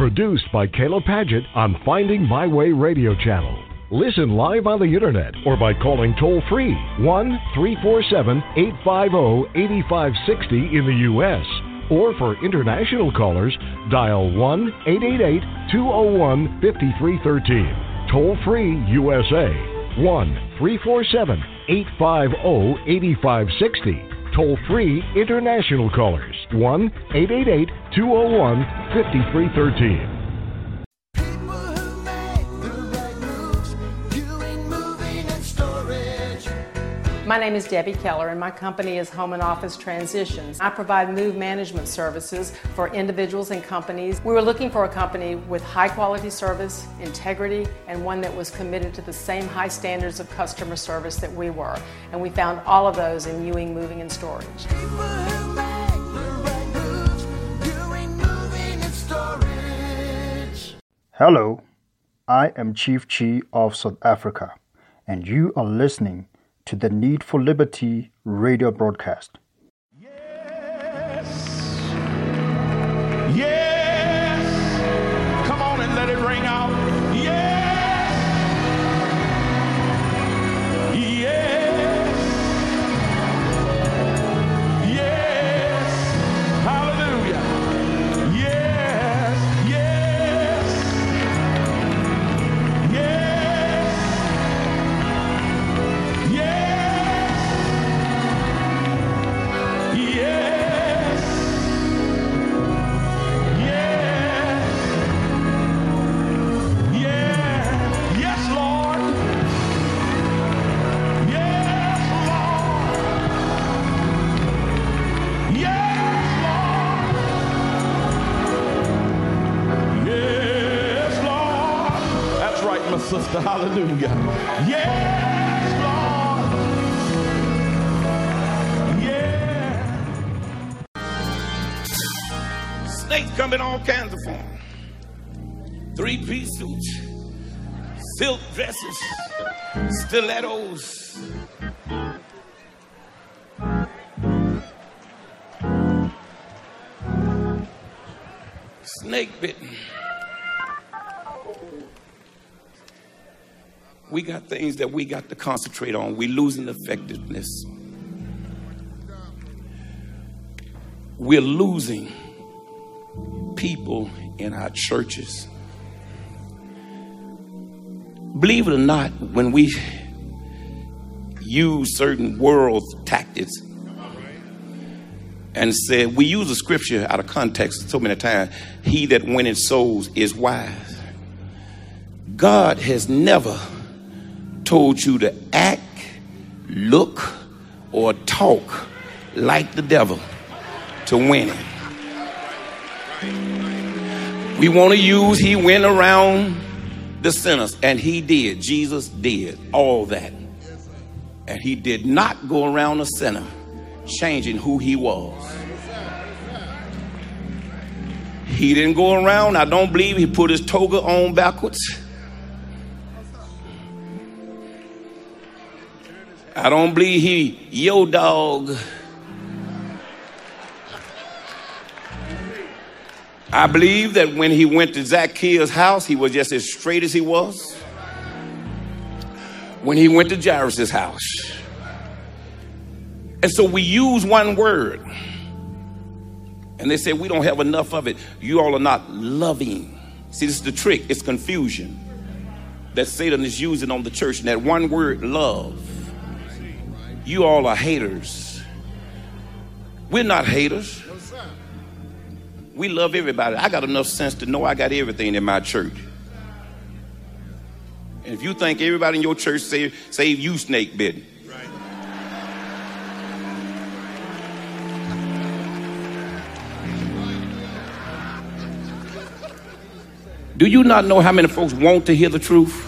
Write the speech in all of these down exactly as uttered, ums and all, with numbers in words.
Produced by Kayla Padgett on Finding My Way Radio Channel. Listen live on the internet or by calling toll-free one three four seven, eight five zero, eight five six zero in the U S Or for international callers, dial one eight eight eight, two zero one, five three one three. Toll-free U S A, one three four seven, eight five zero, eight five six zero. Toll-free international callers, one eight eight eight, two zero one, five three one three. My name is Debbie Keller, and my company is Home and Office Transitions. I provide move management services for individuals and companies. We were looking for a company with high quality service, integrity, and one that was committed to the same high standards of customer service that we were. And we found all of those in Ewing Moving and Storage. Hello, I am Chief Chi of South Africa, and you are listening to the Need for Liberty radio broadcast. Yes, yes, come on and let it ring out. Yes, yes, yes, hallelujah. Yes, yes, yes, yes, yes, yes, yes, yes, Lord. Yes, Lord. Yes, Lord. Yes, Lord. That's right, my sister. Hallelujah. Yes, Lord. Yeah. Snakes come in all kinds of forms. Three-piece suits, silk dresses, stilettos. Snake bitten. We got things that we got to concentrate on. We're losing effectiveness. We're losing people in our churches. Believe it or not, when we use certain world tactics and said, we use a scripture out of context so many times, he that winneth souls is wise. God has never told you to act, look, or talk like the devil to win it. We want to use he went around the sinners, and he did. Jesus did all that. And he did not go around a sinner changing who he was. He didn't go around. I don't believe he put his toga on backwards. I don't believe he yo dog. I believe that when he went to Zacchaeus' house, he was just as straight as he was. When he went to Jairus' house. And so we use one word. And they say we don't have enough of it. You all are not loving. See, this is the trick. It's confusion that Satan is using on the church. And that one word, love. You all are haters. We're not haters. We love everybody. I got enough sense to know I got everything in my church. And if you think everybody in your church save, save you snake bitten. Right. Do you not know how many folks want to hear the truth?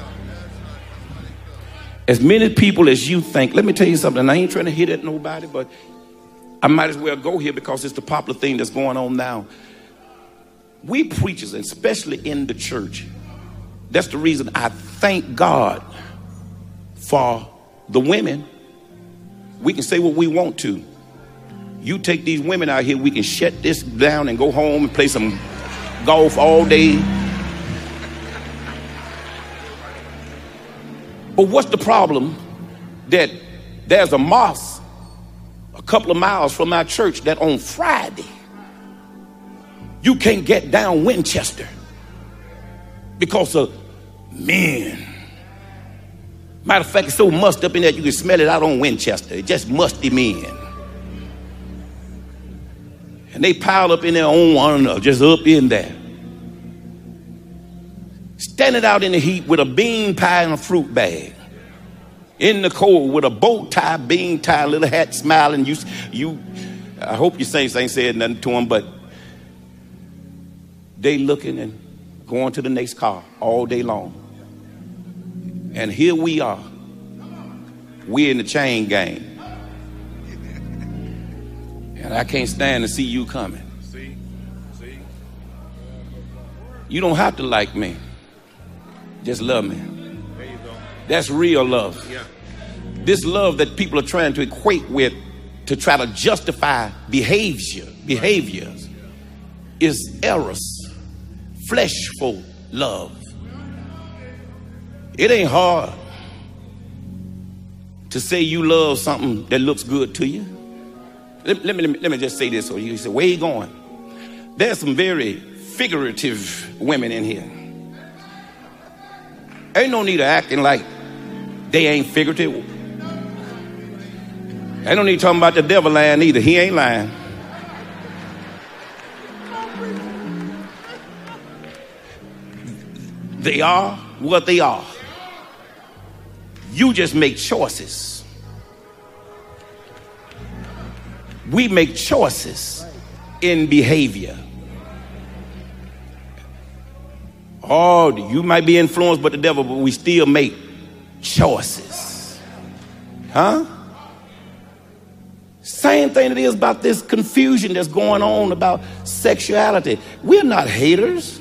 As many people as you think. Let me tell you something. I ain't trying to hit at nobody, but I might as well go here because it's the popular thing that's going on now. We preachers, especially in the church, that's the reason I thank God for the women. We can say what we want to. You take these women out here, we can shut this down and go home and play some golf all day. But what's the problem? That there's a mosque a couple of miles from our church that on Friday you can't get down Winchester because of men. Matter of fact, it's so musty up in there you can smell it out on Winchester. It's just musty men. And they pile up in their own one, just up in there. Standing out in the heat with a bean pie and a fruit bag. In the cold with a bow tie, bean tie, little hat, smiling. You, you. I hope your saints ain't said nothing to them, but they looking and going to the next car all day long. And here we are. We're in the chain gang. And I can't stand to see you coming. See? See? You don't have to like me. Just love me. There you go. That's real love. Yeah. This love that people are trying to equate with to try to justify behavior, behaviors is eros, fleshful love. It ain't hard to say you love something that looks good to you. Let, let, me, let, me, let me just say this so you say, where you going? There's some very figurative women in here. Ain't no need of acting like they ain't figurative. Ain't no need talking about the devil lying either. He ain't lying. They are what they are. You just make choices. We make choices in behavior. Oh, you might be influenced by the devil, but we still make choices. Huh? Same thing it is about this confusion that's going on about sexuality. We're not haters.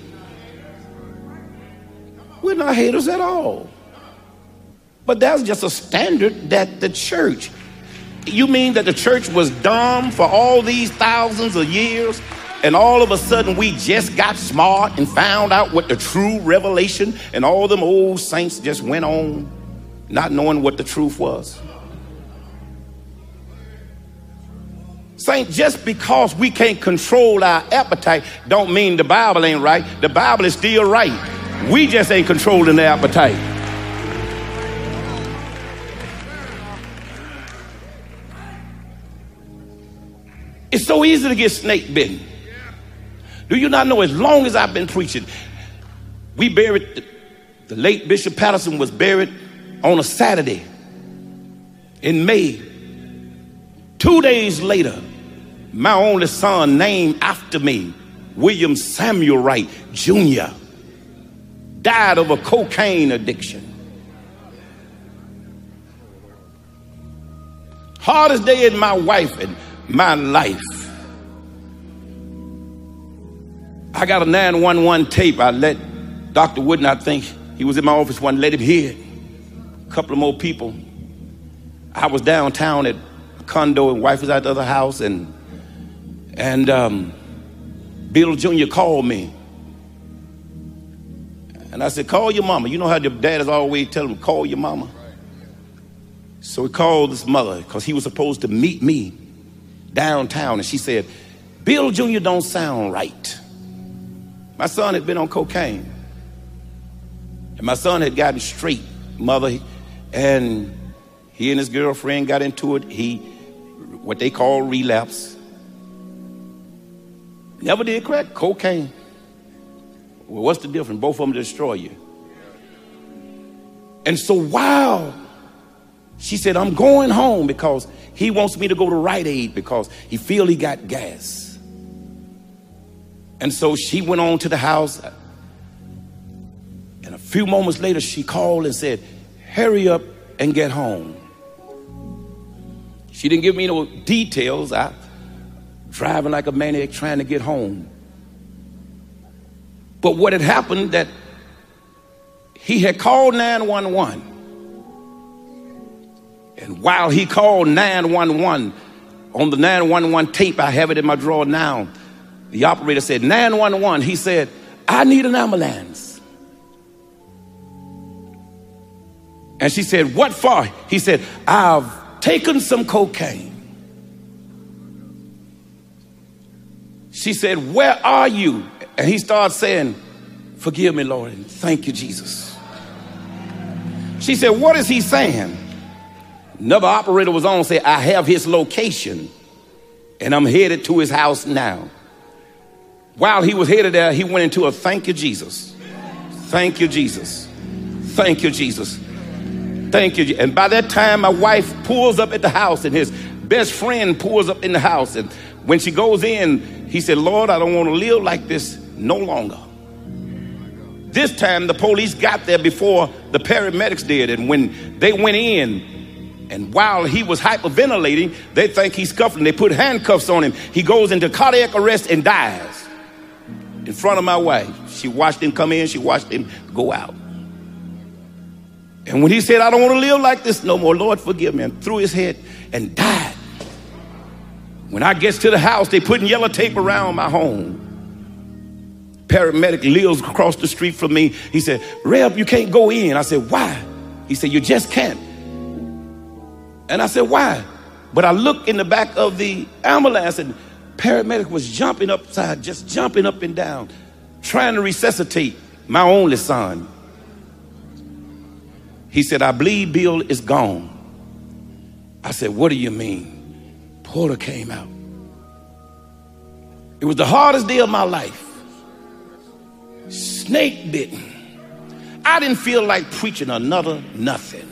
We're not haters at all. But that's just a standard that the church, you mean that the church was dumb for all these thousands of years and all of a sudden we just got smart and found out what the true revelation, and all them old saints just went on not knowing what the truth was? Saint, just because we can't control our appetite don't mean the Bible ain't right. The Bible is still right. We just ain't controlling the appetite. It's so easy to get snake bitten. Do you not know, as long as I've been preaching, we buried, the, the late Bishop Patterson was buried on a Saturday in May. Two days later, my only son, named after me, William Samuel Wright Junior, died of a cocaine addiction. Hardest day in my wife and my life. I got a nine one one tape. I let Doctor Wooden, I think he was in my office one, let him hear it. A couple of more people. I was downtown at a condo and wife was at the other house, and and um, Bill Junior called me. And I said, call your mama. You know how your dad is always telling him, call your mama. So he called his mother because he was supposed to meet me downtown, and she said, Bill Junior don't sound right. My son had been on cocaine, and my son had gotten straight, mother, and he and his girlfriend got into it. He, what they call relapse. Never did crack, cocaine. Well, what's the difference? Both of them destroy you. And so, wow. She said, I'm going home because he wants me to go to Rite Aid because he feel he got gas. And so she went on to the house. And a few moments later, she called and said, hurry up and get home. She didn't give me no details. I driving like a maniac trying to get home. But what had happened that he had called nine one one. And while he called nine one one, on the nine one one tape, I have it in my drawer now, the operator said, nine one one, he said, I need an ambulance. And she said, what for? He said, I've taken some cocaine. She said, where are you? And he started saying, forgive me, Lord, and thank you, Jesus. She said, what is he saying? Another operator was on, said, I have his location, and I'm headed to his house now. While he was headed there, he went into a thank you, Jesus. Thank you, Jesus. Thank you, Jesus. Thank you. And by that time, my wife pulls up at the house, and his best friend pulls up in the house. And when she goes in, he said, Lord, I don't want to live like this no longer. This time, the police got there before the paramedics did. And when they went in, and while he was hyperventilating, they think he's scuffling. They put handcuffs on him. He goes into cardiac arrest and dies in front of my wife. She watched him come in. She watched him go out. And when he said, I don't want to live like this no more, Lord, forgive me, and threw his head and died. When I get to the house, they putting yellow tape around my home. Paramedic lives across the street from me. He said, Reb, you can't go in. I said, why? He said, you just can't. And I said, why? But I looked in the back of the ambulance, and paramedic was jumping upside, just jumping up and down, trying to resuscitate my only son. He said, I believe Bill is gone. I said, what do you mean? Porter came out. It was the hardest day of my life. Snake bitten. I didn't feel like preaching another nothing.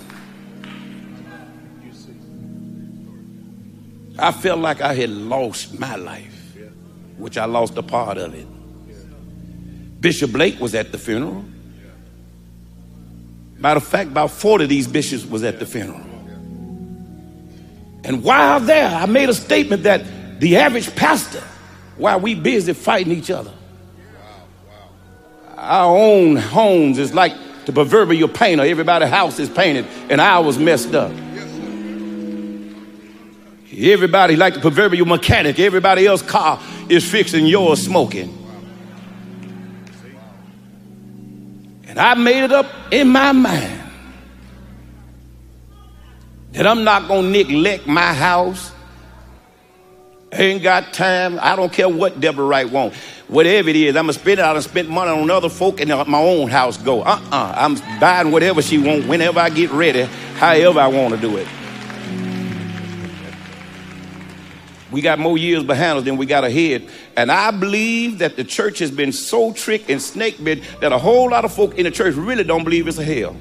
I felt like I had lost my life, which I lost a part of it. Bishop Blake was at the funeral. Matter of fact, about forty of these bishops was at the funeral. And while there, I made a statement that the average pastor, while we busy fighting each other, our own homes is like the proverbial painter. Everybody's house is painted and ours messed up. Everybody like the proverbial mechanic. Everybody else's car is fixed and yours smoking. And I made it up in my mind that I'm not going to neglect my house. I ain't got time. I don't care what Deborah Wright wants. Whatever it is, I'm going to spend it. I'll spend money on other folk and my own house go. Uh-uh. I'm buying whatever she wants whenever I get ready, however I want to do it. We got more years behind us than we got ahead. And I believe that the church has been so tricked and snake bit that a whole lot of folk in the church really don't believe it's a hell.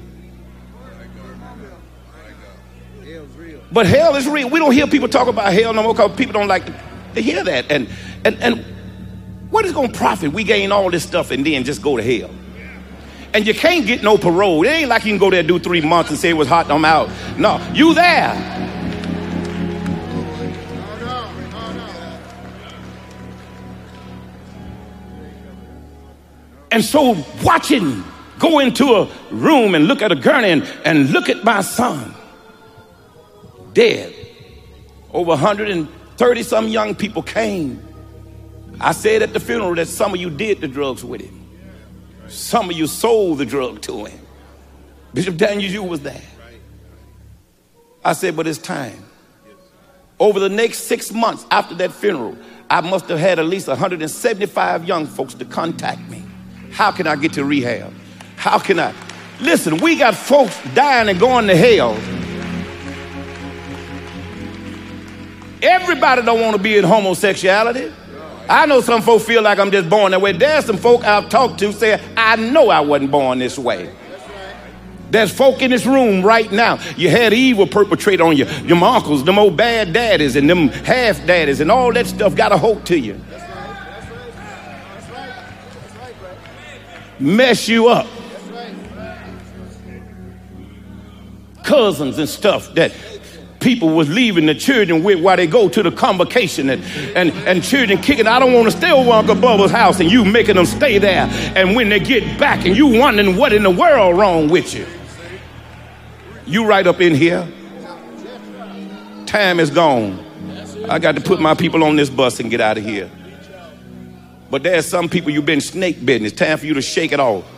But hell is real. We don't hear people talk about hell no more because people don't like to, to hear that. And, and, and what is going to profit? We gain all this stuff and then just go to hell. And you can't get no parole. It ain't like you can go there, do three months and say it was hot and I'm out. No, you there. And so watching, go into a room and look at a gurney and, and look at my son dead. Over one hundred thirty some young people came. I said at the funeral that some of you did the drugs with him. Some of you sold the drug to him. Bishop Daniel, you was there. I said, but it's time. Over the next six months after that funeral, I must have had at least one hundred seventy-five young folks to contact me. How can I get to rehab? How can I? Listen, we got folks dying and going to hell. Everybody don't want to be in homosexuality. I know some folk feel like I'm just born that way. There's some folk I've talked to say, I know I wasn't born this way. There's folk in this room right now. You had evil perpetrated on you. Them uncles, them old bad daddies and them half daddies and all that stuff got a hold to you. Mess you up. Cousins and stuff that people was leaving the children with while they go to the convocation and, and, and children kicking. I don't want to stay over Uncle Bubba's house and you making them stay there. And when they get back and you wondering what in the world wrong with you. You right up in here. Time is gone. I got to put my people on this bus and get out of here. But there's some people you've been snake bitten. It's time for you to shake it off.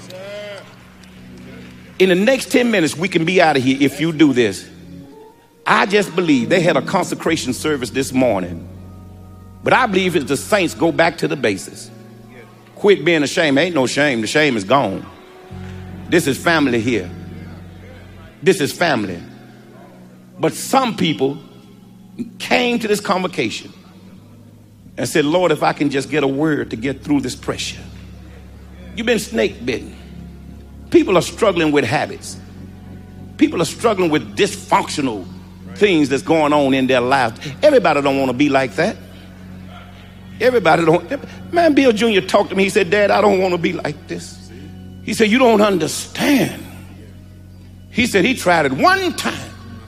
In the next ten minutes, we can be out of here if you do this. I just believe they had a consecration service this morning. But I believe if the saints go back to the basis. Quit being ashamed. Ain't no shame. The shame is gone. This is family here. This is family. But some people came to this convocation and said, Lord, if I can just get a word to get through this pressure. You've been snake bitten. People are struggling with habits. People are struggling with dysfunctional things that's going on in their lives. Everybody don't want to be like that. Everybody don't. Man, Bill Junior talked to me. He said, Dad, I don't want to be like this. He said, you don't understand. He said he tried it one time.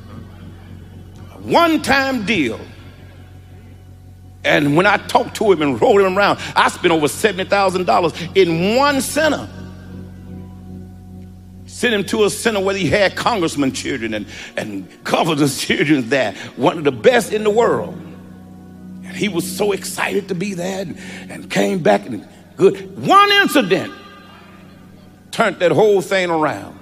One time deal. And when I talked to him and rolled him around, I spent over seventy thousand dollars in one center. Sent him to a center where he had congressman children and, and governor's children there. One of the best in the world. And he was so excited to be there and, and came back and good. One incident turned that whole thing around.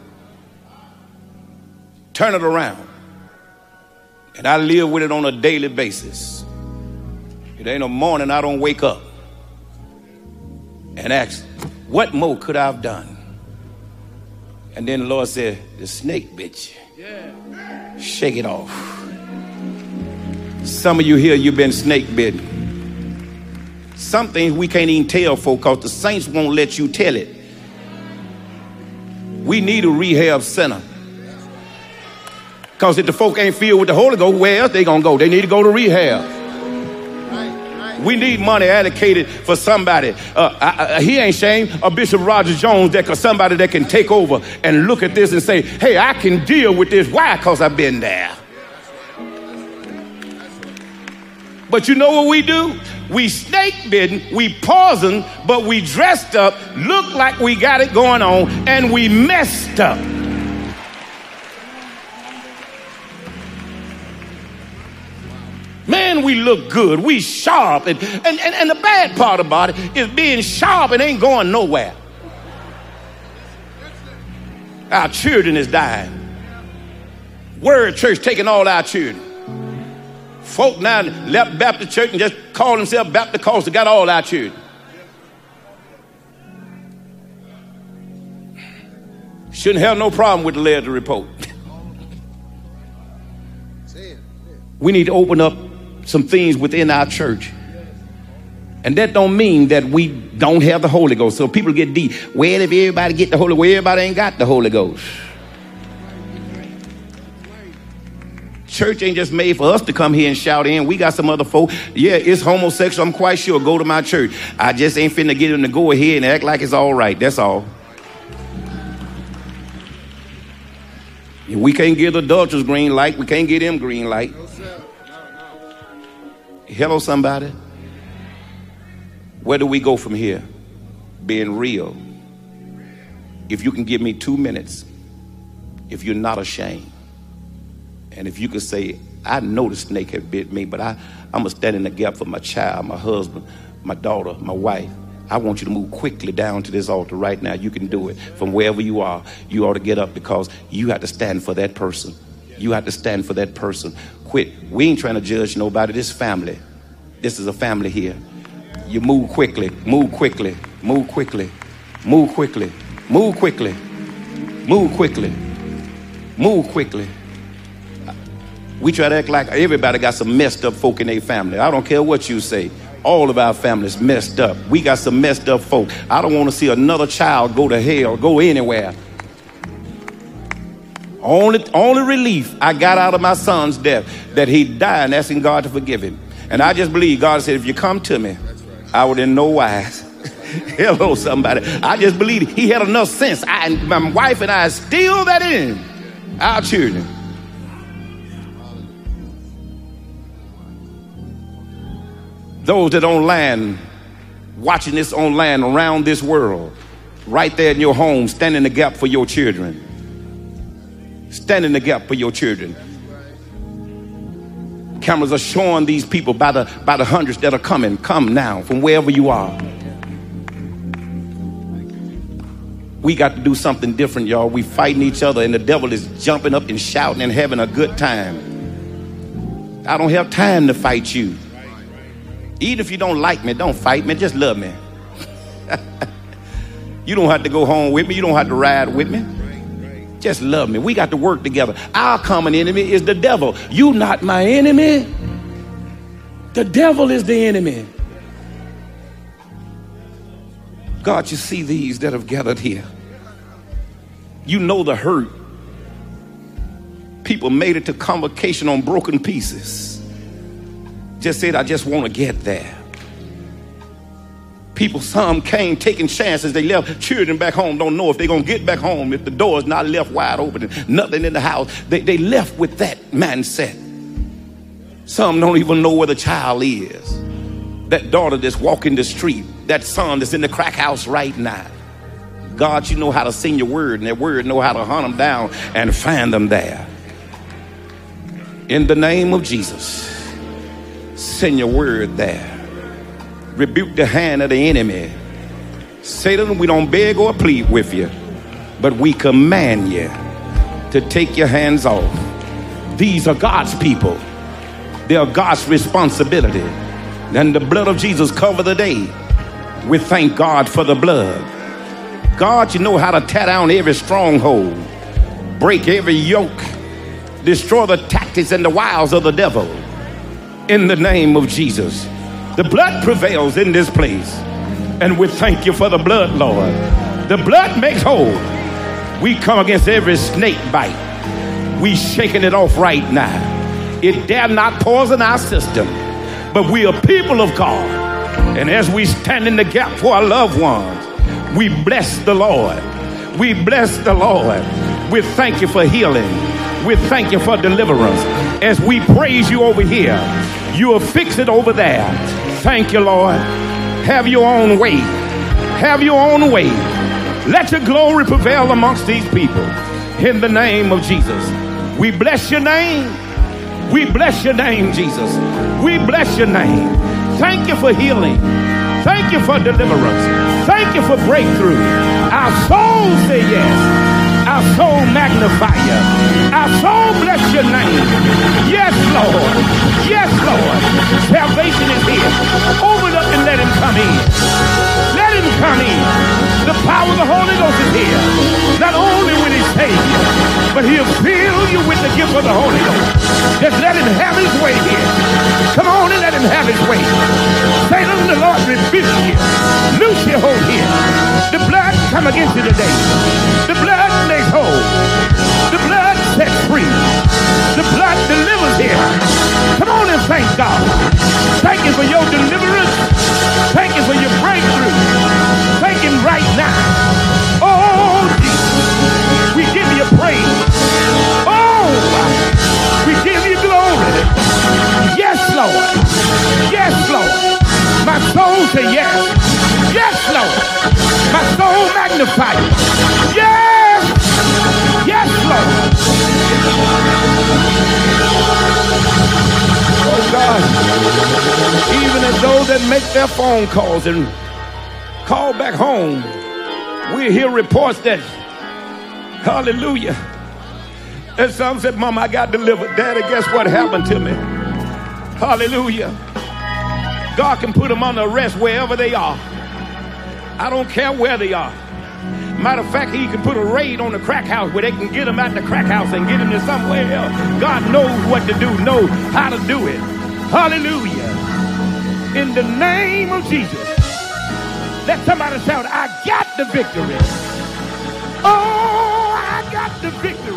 Turn it around. And I live with it on a daily basis. It ain't a morning I don't wake up and ask, what more could I have done? And then the Lord said, the snake bitch, yeah. Shake it off. Some of you here, you've been snake bitten. Some things we can't even tell folk because the saints won't let you tell it. We need a rehab center. Because if the folk ain't filled with the Holy Ghost, where else they gonna go? They need to go to rehab. We need money allocated for somebody. Uh, I, I, he ain't ashamed of Bishop Roger Jones, that somebody that can take over and look at this and say, hey, I can deal with this. Why? Because I've been there. But you know what we do? We snake bitten, we poisoned, but we dressed up, look like we got it going on, and we messed up. Man, we look good. We sharp. And, and, and, and the bad part about it is being sharp and ain't going nowhere. Our children is dying. Word Church taking all our children. Folk now left Baptist Church and just call themselves Baptist because they got all our children. Shouldn't have no problem with the letter to report. We need to open up some things within our church. And that don't mean that we don't have the Holy Ghost. So people get deep. Well, if everybody get the Holy Ghost, everybody ain't got the Holy Ghost. Church ain't just made for us to come here and shout in. We got some other folk. Yeah, it's homosexual. I'm quite sure. Go to my church. I just ain't finna get them to go ahead and act like it's all right. That's all. We can't give the adulterers green light. We can't give them green light. Hello, somebody. Where do we go from here? Being real. If you can give me two minutes, if you're not ashamed, and if you could say, I know the snake had bit me, but I, I'm going to stand in the gap for my child, my husband, my daughter, my wife. I want you to move quickly down to this altar right now. You can do it from wherever you are. You ought to get up because you have to stand for that person. You have to stand for that person. Quit. We ain't trying to judge nobody. This family. This is a family here. You move quickly. Move quickly. Move quickly. Move quickly. Move quickly. Move quickly. Move quickly. We try to act like everybody got some messed up folk in their family. I don't care what you say. All of our families messed up. We got some messed up folk. I don't want to see another child go to hell, go anywhere. Only, only relief I got out of my son's death, that he died and asking God to forgive him. And I just believe God said, if you come to me, I would in no wise. Hello, somebody. I just believe he had enough sense. I, my wife and I still that in him. Our children. Those that online, watching this online around this world, right there in your home, stand in the gap for your children. Stand in the gap for your children. Cameras are showing these people by the, by the hundreds that are coming. Come now from wherever you are. We got to do something different, y'all. We fighting each other and the devil is jumping up and shouting and having a good time. I don't have time to fight you. Even if you don't like me, don't fight me. Just love me. You don't have to go home with me. You don't have to ride with me. Just love me. We got to work together. Our common enemy is the devil. You not my enemy. The devil is the enemy. God, you see these that have gathered here. You know the hurt. People made it to convocation on broken pieces. Just said, I just want to get there. People, some came taking chances. They left children back home, don't know if they're going to get back home if the door is not left wide open and nothing in the house. They, they left with that mindset. Some don't even know where the child is. That daughter that's walking the street, that son that's in the crack house right now. God, you know how to sing your word, and that word know how to hunt them down and find them there. In the name of Jesus, send your word there. Rebuke the hand of the enemy. Satan, we don't beg or plead with you, but we command you to take your hands off. These are God's people. They are God's responsibility. And the blood of Jesus cover the day. We thank God for the blood. God, you know how to tear down every stronghold, break every yoke, destroy the tactics and the wiles of the devil. In the name of Jesus. The blood prevails in this place. And we thank you for the blood, Lord. The blood makes whole. We come against every snake bite. We shaking it off right now. It dare not poison our system. But we are people of God. And as we stand in the gap for our loved ones, we bless the Lord. We bless the Lord. We thank you for healing. We thank you for deliverance. As we praise you over here, you will fix it over there. Thank you, Lord. Have your own way. Have your own way. Let your glory prevail amongst these people. In the name of Jesus. We bless your name. We bless your name, Jesus. We bless your name. Thank you for healing. Thank you for deliverance. Thank you for breakthrough. Our souls say yes. Our soul magnify you. Our soul bless your name. Yes, Lord. Yes, Lord. Salvation is here. Open up and let him come in. Let him come in. The power of the Holy Ghost is here. Not only will he save you, but he'll fill you with the gift of the Holy Ghost. Just let him have his way here. Come on and let him have his way. Satan, the Lord rebuke you. Loose your hold here. The blood come against you today. The blood makes whole. The blood sets free. The blood delivers here. Come on and thank God. Thank you for your deliverance. Thank you for your breakthrough. Thank him right now. Oh, Jesus. We give you praise. Oh, we give you glory. Yes, Lord. Yes, Lord. My soul say yes. Yes, Lord. My soul magnify you. Yes. Yes, Lord. Oh, God. Even as those that make their phone calls and call back home, we hear reports that, hallelujah, and some said, Mama, I got delivered. Daddy, guess what happened to me? Hallelujah. God can put them under arrest wherever they are. I don't care where they are. Matter of fact, he can put a raid on the crack house where they can get them out the crack house and get them to somewhere else. God knows what to do, knows how to do it. Hallelujah. In the name of Jesus. Let somebody shout, I got the victory. Oh, I got the victory.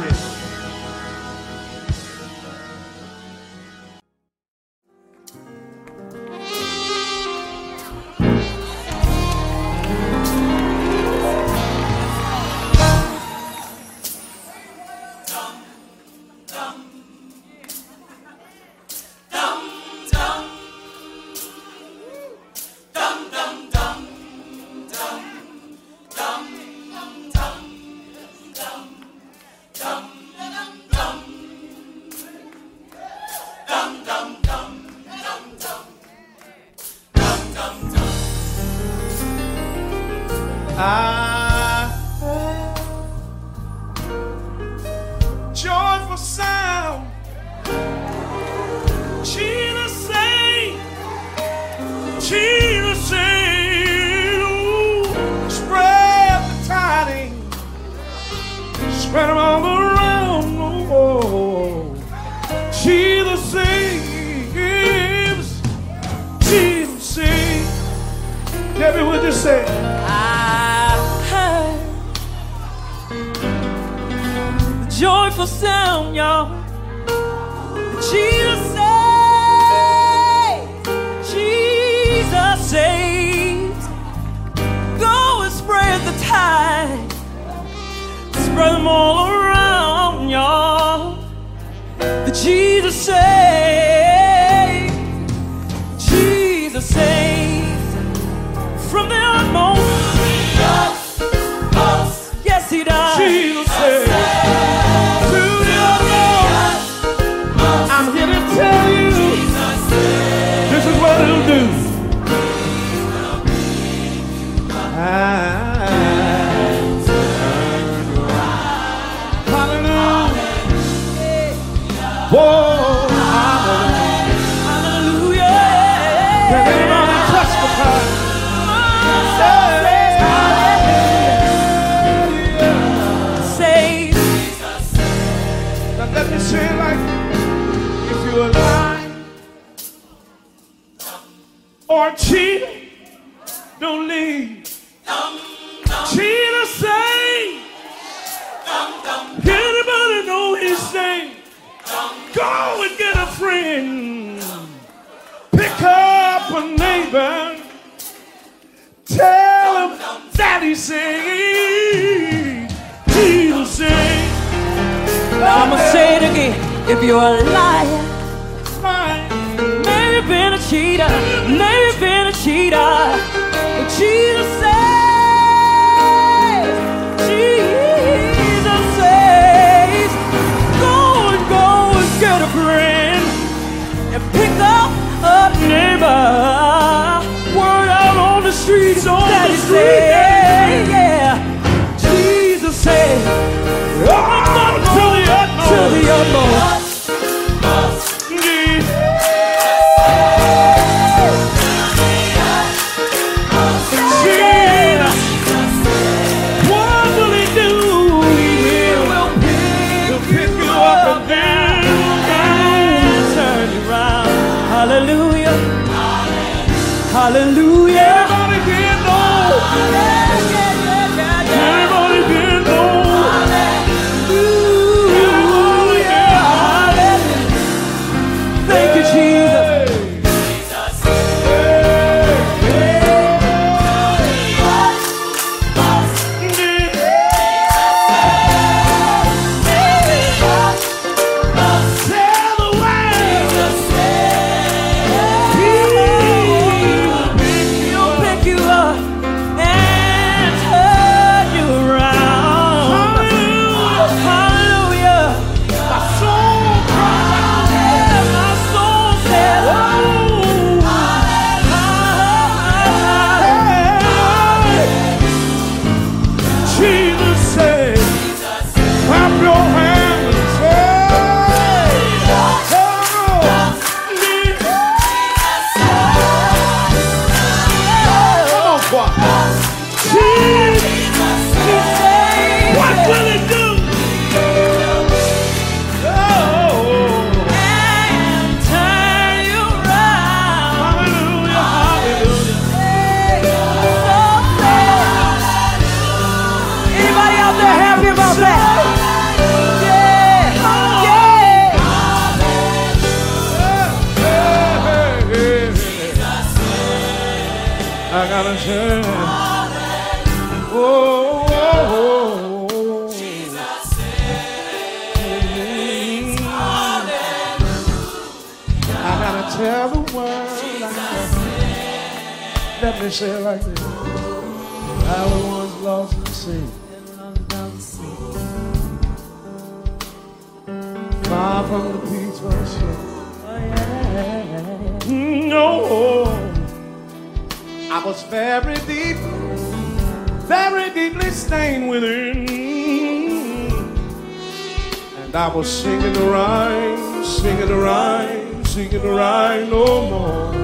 Dum I heard joyful sound. Jesus saved, Jesus saved. Ooh, spread the tidings, spread them all around. Oh, Jesus saves, Jesus saves. Debbie, would you say? Joyful sound, y'all. Jesus saves, Jesus saves. Go and spread the tide, spread them all around, y'all. The Jesus saves, Jesus saves. From the utmost, yes, He does. Jesus saves. I'm here to tell you, this is what He'll do. Hallelujah. Whoa, hallelujah. Can anybody testify? Say, now let me say it like you're lying or cheating, don't leave. Jesus say, anybody know His name? Go and get a friend, pick up a neighbor, tell him that He saved. Jesus say, I'ma say it again. If you're a liar, maybe been a cheater, maybe been a cheater, but Jesus saves, Jesus saves. Go and go and get a friend and pick up a neighbor. Word out on the streets, on that the street, yeah. Jesus saves. Oh, to the utmost, to the utmost. Hallelujah. Hallelujah. Everybody get low. Everybody get low. Hallelujah. Thank you, Jesus. I gotta say, oh, oh, oh, oh. Jesus saves, I gotta tell the world. Let me say it like this: I was once lost in sin, far from the peaceful shore. No. I was very deep, very staying within. And I was singing the rhyme, singing the rhyme, singing the rhyme no more.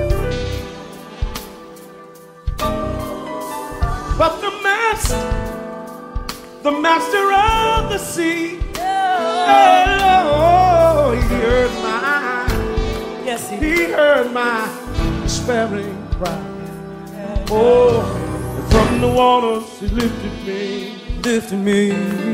But the master, the master of the sea, oh, he heard my, yes, he, he heard my despairing cry. Oh, and from the waters he lifted me, lifted me.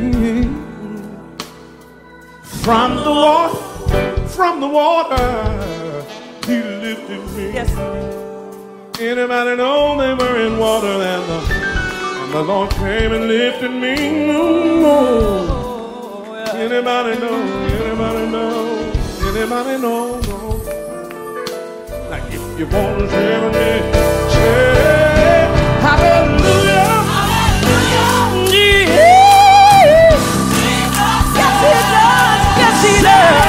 From the water, from the water, he lifted me. Yes. Anybody know they were in water and the, and the Lord came and lifted me? Oh, yeah. Anybody know? Anybody know? Anybody know? know? Like if you want to share with me, say hallelujah, hallelujah, Yeah. Yes, he does. Yes, he does.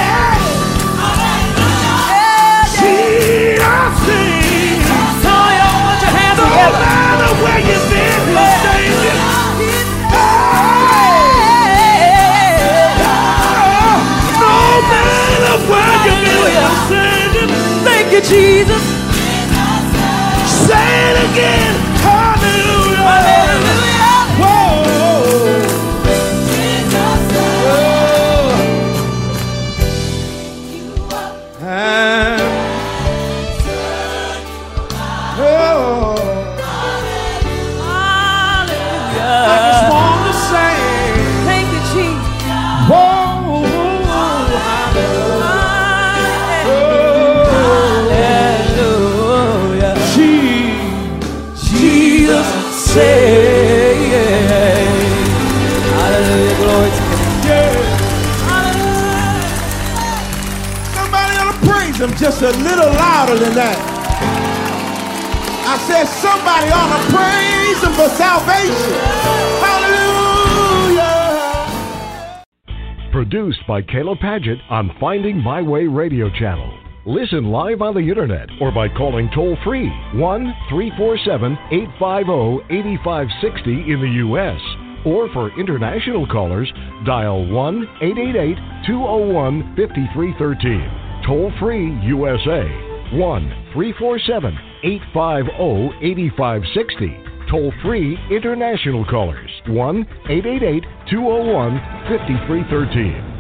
Thank you, Jesus. Say it again. Hallelujah. Hallelujah. Whoa. Oh. And oh. Hallelujah. I just want to say, thank you, Jesus. whoa. Say, yeah. Hallelujah, glory to God. Yeah. Somebody ought to praise him just a little louder than that. I said somebody ought to praise him for salvation. Hallelujah. Produced by Caleb Paget on Finding My Way Radio Channel. Listen live on the internet or by calling toll-free one three four seven, eight five zero, eight five six zero in the U S Or for international callers, dial one eight eight eight, two zero one, five three one three. Toll-free U S A, one three four seven, eight five zero, eight five six zero. Toll-free international callers, one eight eight eight, two zero one, five three one three.